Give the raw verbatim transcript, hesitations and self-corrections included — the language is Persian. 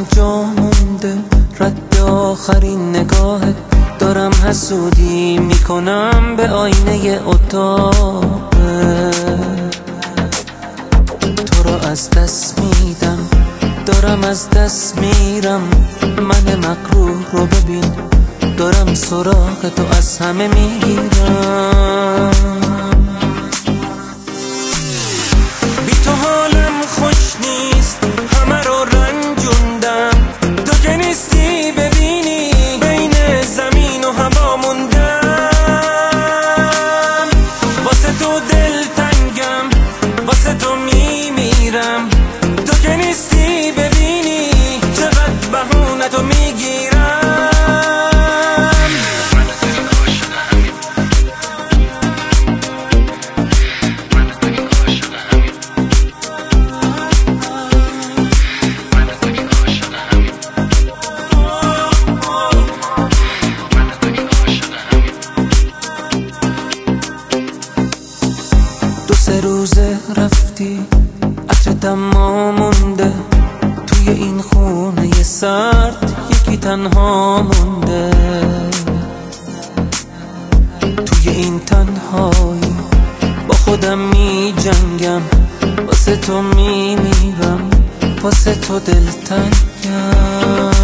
جا مونده رد آخرین نگاهت، دارم حسودی میکنم به آینه اتاقت. تو رو از دست میدم، دارم از دست میرم، من مغرور رو ببین، دارم سراغ تو از همه میگیرم. بی تو حالم خوش نیست، همه رو رنجوندم، تو که نیستی ببینی بین زمین و هوا موندم. واسه تو دل تنگم، واسه تو میمیرم، تو که نیستی ببینی چقدر بهونه تو میگیرم. دو سه روزه رفتی، عطر دما مونده توی این خونه سرد، یکی تنها مونده. توی این تنهایی با خودم می جنگم، واسه تو می میرم، واسه تو دلتنگم.